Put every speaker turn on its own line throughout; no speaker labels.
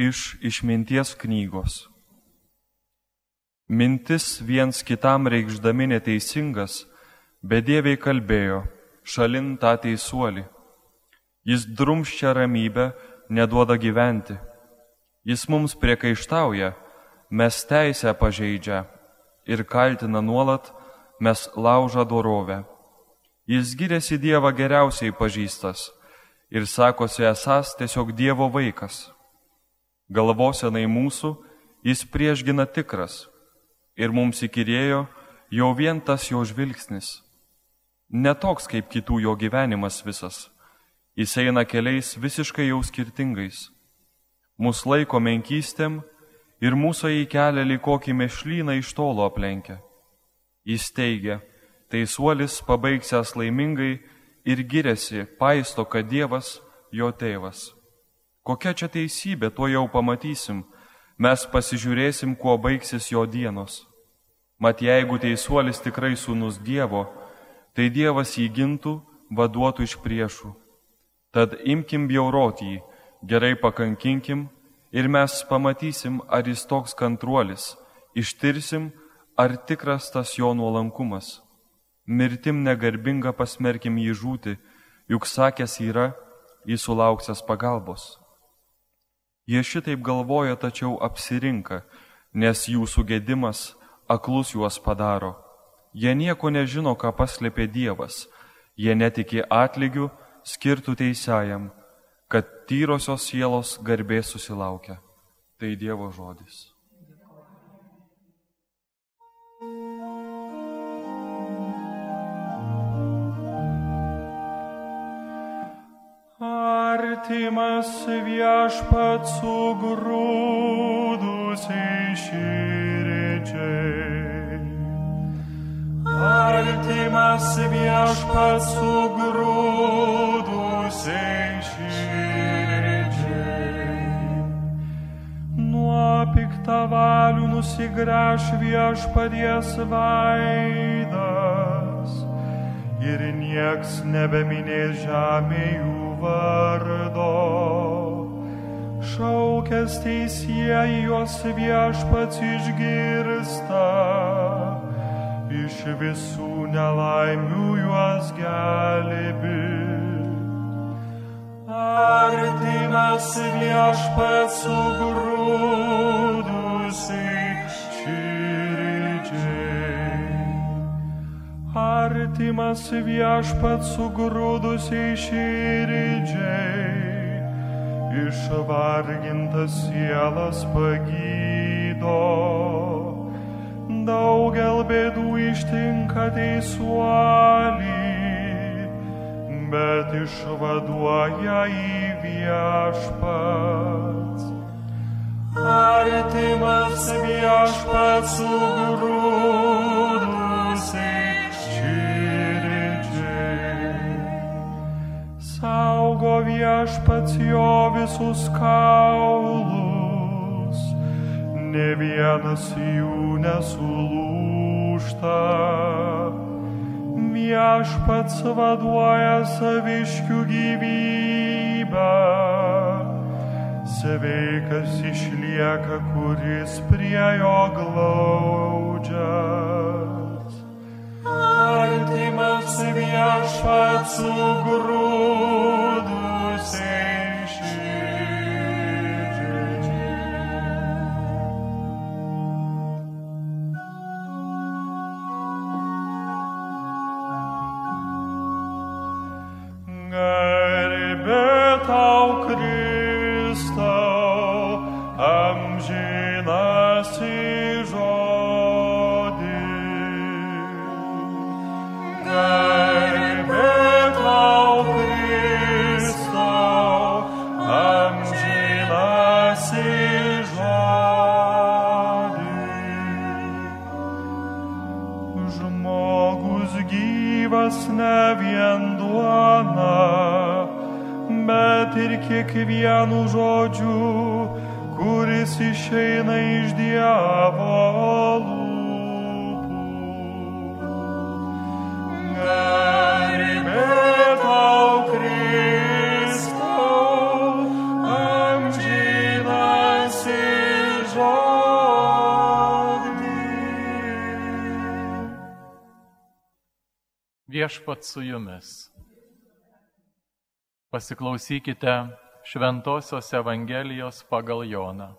Iš išminties knygos. Mintis viens kitam reikšdami neteisingas, bedieviai kalbėjo, šalin tą teisuolį. Jis drumsčia ramybę, neduoda gyventi. Jis mums priekaištauja, mes teisę pažeidžia ir kaltina nuolat, mes lauža dorovę. Jis giriasi Dievą geriausiai pažįstas ir sakosi esąs tiesiog Dievo vaikas. Galvosenai mūsų jis priešgina tikras ir mums įkyrėjo jau vien tas jo žvilgsnis. Netoks kaip kitų jo gyvenimas visas. Jis eina keliais visiškai jau skirtingais. Mus laiko menkystėm ir mūsų į kelią lyg kokį mešlyną iš tolo aplenkia. Jis teigia, teisuolis pabaigsęs laimingai ir giriasi, paisto, kad Dievas jo tėvas. Kokia čia teisybė, to jau pamatysim, mes pasižiūrėsim, kuo baigsis jo dienos. Mat jeigu teisuolis tikrai sūnus Dievo, tai Dievas jį gintų, vaduotų iš priešų. Tad imkim bjaurot jį, gerai pakankinkim ir mes pamatysim, ar jis toks kantruolis, ištirsim, ar tikras tas jo nuolankumas. Mirtim negarbinga pasmerkim jį žūti, juk sakęs yra, jis sulauksęs pagalbos. Jie šitaip galvoja, tačiau apsirinka, nes jų sugedimas aklus juos padaro. Jie nieko nežino, ką paslėpė Dievas. Jie netiki atlygių skirtų teisiajam, kad tyrosios sielos garbės susilaukia. Tai Dievo žodis.
Artimas viešpats sugrūdusiai širdžiai. Artimas viešpats sugrūdusiai širdžiai. Nuo piktavalių nusigręš viešpaties veidas ir nieks nebeminės žemėje vardo. Šaukęs teisieji juos viešpats išgirsta, iš visų nelaimių juos gelbė. Artimas viešpats sugrūdusiai širdžiai. Artimas viešpats sugrūdusiai širdžiai, išvargintas sielas pagydo. Daugel bėdų ištinka teisuolį, bet išvaduoja į viešpats. Artimas viešpats sugrūdusiai saugo viešpats jo visus kaulus, ne vienas jų nesulūžta. Viešpats vaduoja saviškių gyvybę, sveikas išlieka, kuris prie jo glaudžias. Artimas viešpats sugrūdusiai širdžiai. Garbė tau, Kristau, amžinasi žodis. Garbė tau, Kristau, amžinasi žodis. Žmogus gyvas ne vien duona, bet ir kiekvienu žodžiu, kuris išeina iš Dievo lūpų. Garbė tau, Kristau, amžinasi
Viešpats su jumis. Pasiklausykite Šventosios Evangelijos pagal Joną.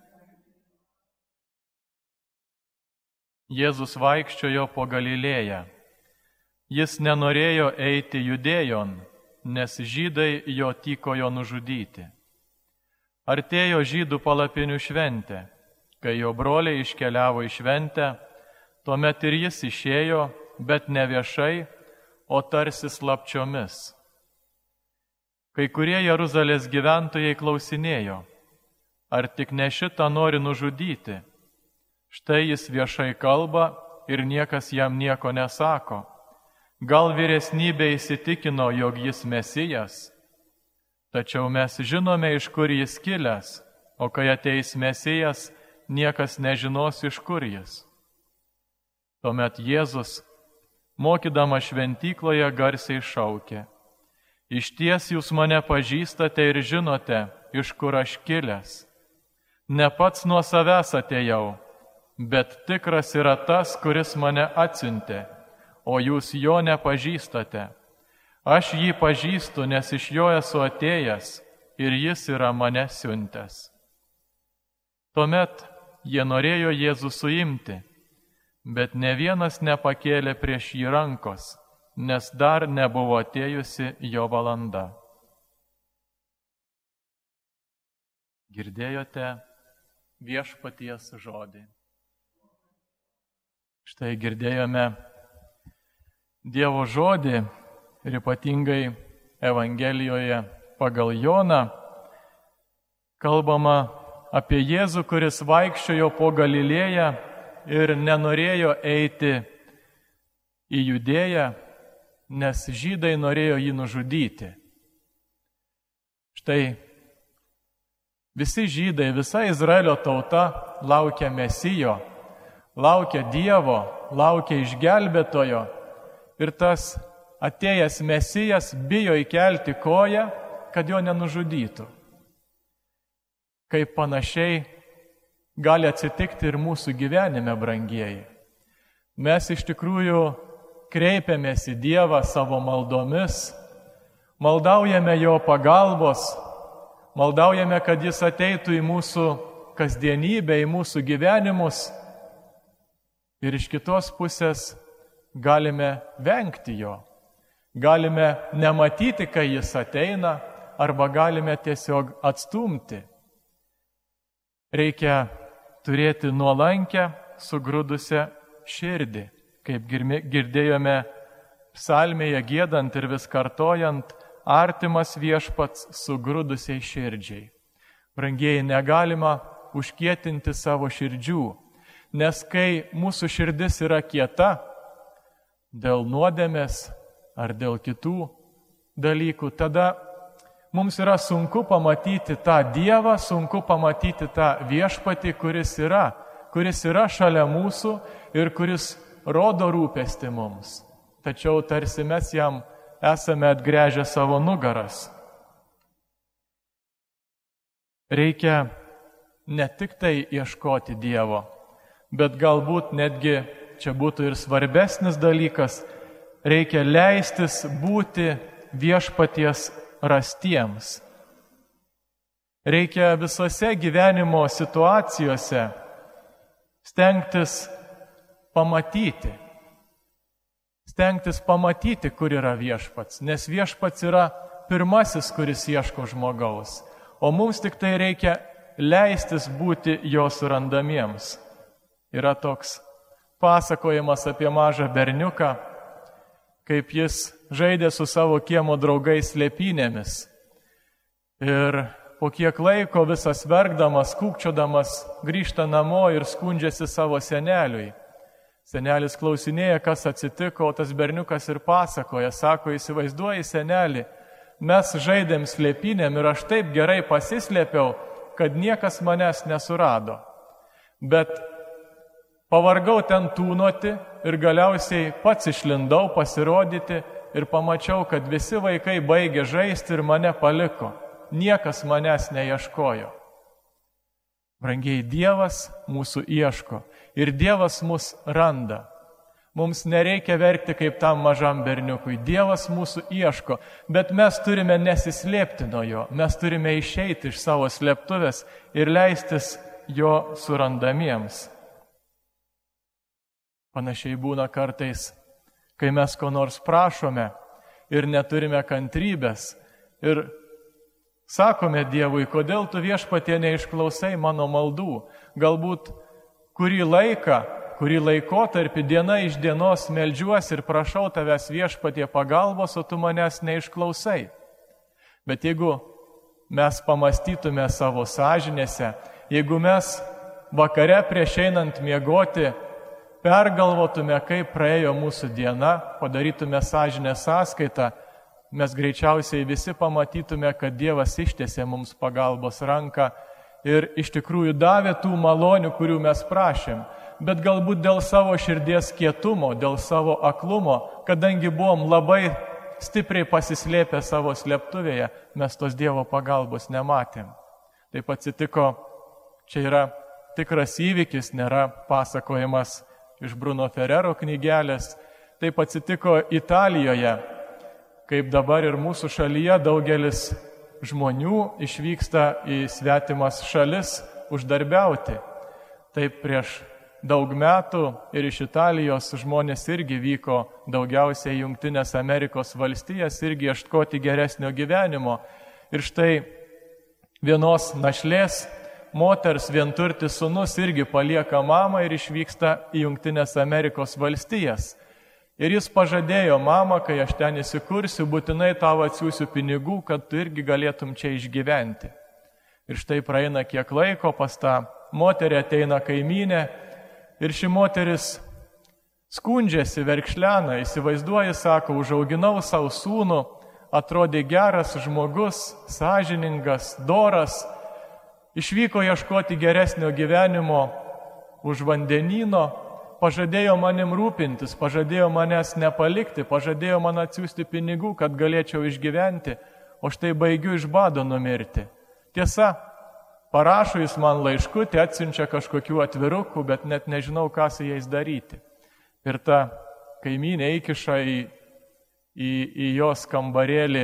Jėzus vaikščiojo po Galilėją. Jis nenorėjo eiti Judėjon, nes žydai jo tykojo nužudyti. Artėjo žydų palapinių šventė. Kai jo broliai iškeliavo į šventę, tuomet ir jis išėjo, bet ne viešai, o tarsi slapčiomis. Kai kurie Jeruzalės gyventojai klausinėjo, ar tik ne šitą nori nužudyti? Štai jis viešai kalba ir niekas jam nieko nesako. Gal vyresnybė įsitikino, jog jis Mesijas? Tačiau mes žinome, iš kur jis kilęs, o kai ateis Mesijas, niekas nežinos, iš kur jis. Tuomet Jėzus, mokydamas šventykloje, garsiai šaukė: Išties jūs mane pažįstate ir žinote, iš kur aš kilęs. Ne pats nuo savęs atėjau, bet tikras yra tas, kuris mane atsiuntė, o jūs jo nepažįstate. Aš jį pažįstu, nes iš jo esu atėjęs ir jis yra mane siuntęs. Tuomet jie norėjo Jėzų suimti, bet ne vienas nepakėlė prieš jį rankos, nes dar nebuvo atėjusi jo valanda. Girdėjote Viešpaties žodį. Štai girdėjome Dievo žodį ir ypatingai Evangelijoje pagal Joną kalbama apie Jėzų, kuris vaikščiojo po Galilėją ir nenorėjo eiti į Judėją, nes žydai norėjo jį nužudyti. Štai visi žydai, visa Izraelio tauta laukia Mesijo, laukia Dievo, laukia išgelbėtojo ir tas atėjęs Mesijas bijo įkelti koją, kad jo nenužudytų. Kaip panašiai gali atsitikti ir mūsų gyvenime, brangieji. Mes iš tikrųjų kreipiamės į Dievą savo maldomis, maldaujame jo pagalbos, maldaujame, kad jis ateitų į mūsų kasdienybę, į mūsų gyvenimus. Ir iš kitos pusės galime vengti jo. Galime nematyti, kai jis ateina, arba galime tiesiog atstumti. Reikia turėti nuolankę, sugrūdusią širdį, kaip girdėjome psalmėje giedant ir vis kartojant, artimas Viešpats sugrūdusiai širdžiai. Brangieji, negalima užkietinti savo širdžių, nes kai mūsų širdis yra kieta, dėl nuodėmės ar dėl kitų dalykų, tada mums yra sunku pamatyti tą Dievą, sunku pamatyti tą Viešpatį, kuris yra šalia mūsų ir kuris rodo rūpestį mums. Tačiau tarsi mes jam esame atgręžę savo nugaras. Reikia ne tik tai ieškoti Dievo, bet galbūt netgi čia būtų ir svarbesnis dalykas, reikia leistis būti Viešpaties rastiems. Reikia visose gyvenimo situacijose stengtis pamatyti, kur yra Viešpats, nes Viešpats yra pirmasis, kuris ieško žmogaus, o mums tik tai reikia leistis būti jo surandamiems. Yra toks pasakojimas apie mažą berniuką, kaip jis žaidė su savo kiemo draugais slėpynėmis. Ir po kiek laiko visas verkdamas, kūkčiodamas, grįžta namo ir skundžiasi savo seneliui. Senelis klausinėja, kas atsitiko, o tas berniukas ir pasakoja, sako, įsivaizduoji senelį, mes žaidėm slėpynėm ir aš taip gerai pasislėpiau, kad niekas manęs nesurado. Bet pavargau ten tūnoti ir galiausiai pats išlindau pasirodyti ir pamačiau, kad visi vaikai baigė žaisti ir mane paliko. Niekas manęs neieškojo. Brangiai, Dievas mūsų ieško ir Dievas mus randa. Mums nereikia verkti kaip tam mažam berniukui. Dievas mūsų ieško, bet mes turime nesislėpti nuo jo. Mes turime išeiti iš savo slėptuvės ir leistis jo surandamiems. Panašiai būna kartais, kai mes ko nors prašome ir neturime kantrybės ir sakome Dievui, kodėl tu viešpatie neišklausai mano maldų. Galbūt kurį laikotarpį diena iš dienos meldžiuosi ir prašau tavęs viešpatie pagalbos, o tu manęs neišklausai. Bet jeigu mes pamastytume savo sąžinėse, jeigu mes vakare prieš einant miegoti pergalvotume, kaip praėjo mūsų diena, padarytume sąžinės sąskaitą, mes greičiausiai visi pamatytume, kad Dievas ištiesė mums pagalbos ranką ir iš tikrųjų davė tų malonių, kurių mes prašėm. Bet galbūt dėl savo širdies kietumo, dėl savo aklumo, kadangi buvom labai stipriai pasislėpę savo slėptuvėje, mes tos Dievo pagalbos nematėm. Taip atsitiko, čia yra tikras įvykis, nėra pasakojimas iš Bruno Ferrero knygelės. Taip atsitiko Italijoje, kaip dabar ir mūsų šalyje daugelis žmonių išvyksta į svetimas šalis uždarbiauti. Taip prieš daug metų ir iš Italijos žmonės irgi vyko daugiausiai į Jungtines Amerikos valstijas, irgi ieškoti geresnio gyvenimo. Ir štai vienos našlės moters vienturtis sūnus irgi palieka mamą ir išvyksta į Jungtines Amerikos valstijas. Ir jis pažadėjo, mama, kai aš ten įsikursiu, būtinai tau atsiųsiu pinigų, kad tu irgi galėtum čia išgyventi. Ir štai praeina kiek laiko, pas tą moterį ateina kaimynė ir ši moteris skundžiasi, verkšlena, įsivaizduoja, sako, užauginau savo sūnų, atrodė geras žmogus, sąžiningas, doras, išvyko ieškoti geresnio gyvenimo už vandenyno, pažadėjo manim rūpintis, pažadėjo manęs nepalikti, pažadėjo man atsiųsti pinigų, kad galėčiau išgyventi, o štai baigiu iš bado numirti. Tiesa, parašo jis man laiškutį, atsiunčia kažkokių atvirukų, bet net nežinau, ką su jais daryti. Ir ta kaimynė įkiša į jos kambarėlį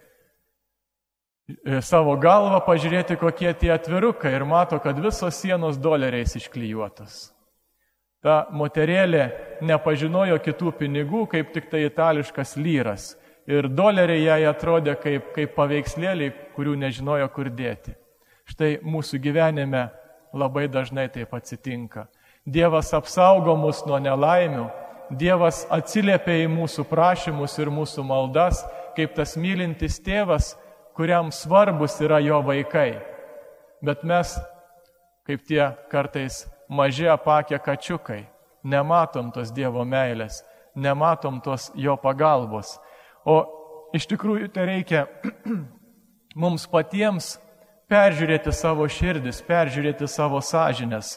savo galvą pažiūrėti, kokie tie atvirukai, ir mato, kad visos sienos doleriais išklijuotos. Ta moterėlė nepažinojo kitų pinigų, kaip tik tai itališkas lyras. Ir doleriai jai atrodė kaip paveikslėliai, kurių nežinojo kur dėti. Štai mūsų gyvenime labai dažnai taip atsitinka. Dievas apsaugo mus nuo nelaimių, Dievas atsiliepia į mūsų prašymus ir mūsų maldas, kaip tas mylintis tėvas, kuriam svarbus yra jo vaikai. Bet mes, kaip tie kartais maži apakę kačiukai, nematom tos Dievo meilės, nematom tos jo pagalbos. O iš tikrųjų tai reikia mums patiems peržiūrėti savo širdis, peržiūrėti savo sąžinės.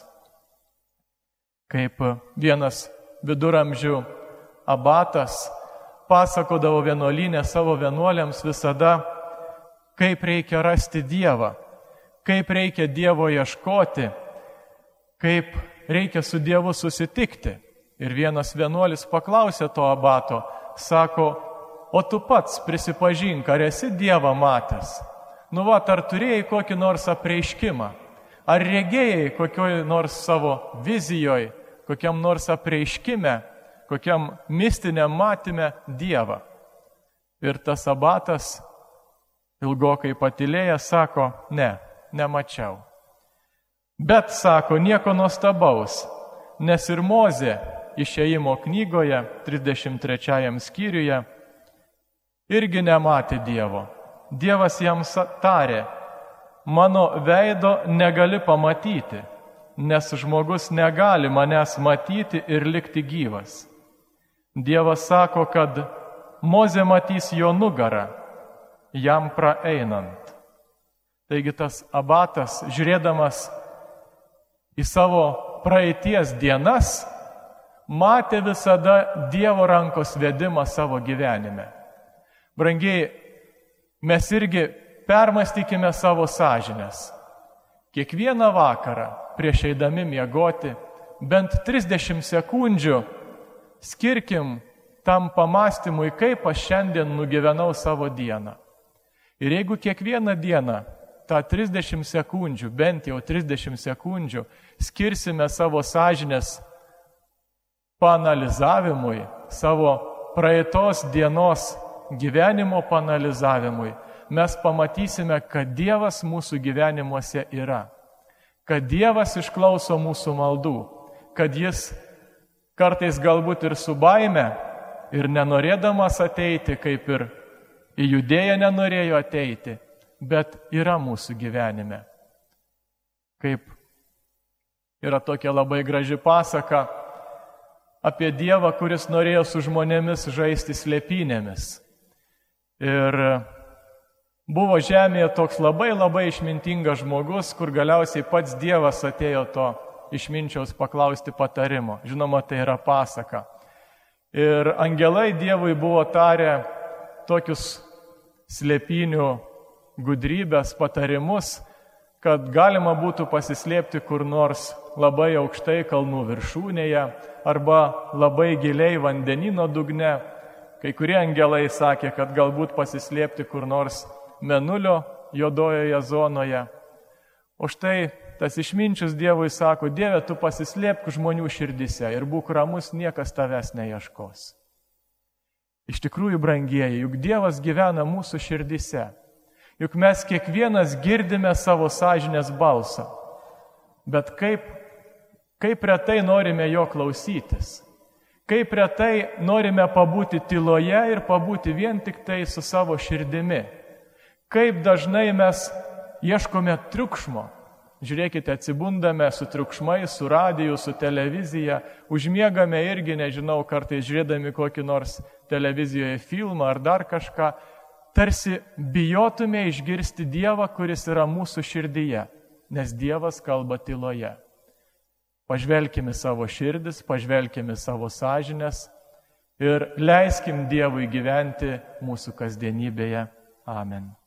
Kaip vienas viduramžių abatas pasakodavo vienuolyne savo vienuoliams visada, kaip reikia rasti Dievą, kaip reikia Dievo ieškoti, kaip reikia su Dievu susitikti. Ir vienas vienuolis paklausė to abato, sako, o tu pats prisipažink, ar esi Dievą matęs? Nu va, ar turėjai kokį nors apreiškimą? Ar regėjai kokioj nors savo vizijoje, kokiam nors apreiškime, kokiam mistiniam matyme Dievą? Ir tas abatas ilgokai patylėjęs sako, ne, nemačiau. Bet, sako, nieko nuostabaus, nes ir Mozė Išėjimo knygoje, 33 skyriuje, irgi nematė Dievo. Dievas jam tarė, mano veido negali pamatyti, nes žmogus negali manęs matyti ir likti gyvas. Dievas sako, kad Mozė matys jo nugarą, jam praeinant. Taigi tas abatas, žiūrėdamas į savo praeities dienas, matė visada Dievo rankos vedimą savo gyvenime. Brangiai, mes irgi permastykime savo sąžinės. Kiekvieną vakarą, prieš eidami miegoti, bent 30 sekundžių skirkim tam pamastymui, kaip aš šiandien nugyvenau savo dieną. Ir jeigu kiekvieną dieną tą 30 sekundžių, bent jau 30 sekundžių, skirsime savo sąžinės paanalizavimui, savo praeitos dienos gyvenimo paanalizavimui, mes pamatysime, kad Dievas mūsų gyvenimuose yra, kad Dievas išklauso mūsų maldų, kad Jis kartais galbūt ir su baime ir nenorėdamas ateiti, kaip ir į Judėją nenorėjo ateiti, bet yra mūsų gyvenime. Kaip yra tokia labai graži pasaka apie Dievą, kuris norėjo su žmonėmis žaisti slėpynėmis. Ir buvo žemėje toks labai išmintingas žmogus, kur galiausiai pats Dievas atėjo to išminčiaus paklausti patarimo. Žinoma, tai yra pasaka. Ir angelai Dievui buvo tarę tokius slėpynių gudrybės patarimus, kad galima būtų pasislėpti kur nors labai aukštai kalnų viršūnėje arba labai giliai vandenino dugne. Kai kurie angelai sakė, kad galbūt pasislėpti kur nors Mėnulio juodojoje zonoje. O štai tas išminčius Dievui sako, Dieve, tu pasislėpk žmonių širdise ir būk ramus, niekas tavęs neieškos. Iš tikrųjų, brangieji, juk Dievas gyvena mūsų širdise. Juk mes kiekvienas girdime savo sąžinės balsą. Bet kaip retai norime jo klausytis. Kaip retai norime pabūti tyloje ir pabūti vien tik tai su savo širdimi. Kaip dažnai mes ieškome triukšmo. Žiūrėkite, atsibundame su triukšmai, su radiju, su televizija, užmiegame irgi, nežinau, kartais žiūrėdami kokį nors televizijoje filmą ar dar kažką, tarsi bijotume išgirsti Dievą, kuris yra mūsų širdyje, nes Dievas kalba tyloje. Pažvelkime savo širdis, pažvelkime savo sąžinės ir leiskim Dievui gyventi mūsų kasdienybėje. Amen.